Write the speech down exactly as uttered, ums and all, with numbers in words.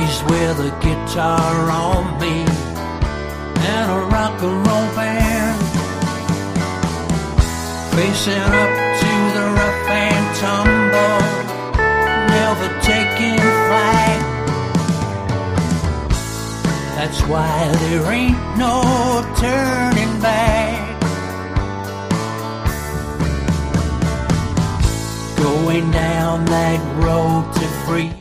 days with a guitar on me and a rock and roll band, facing up to the rough and tumble, never taking flight. That's why there ain't no turning back. Going down that road to free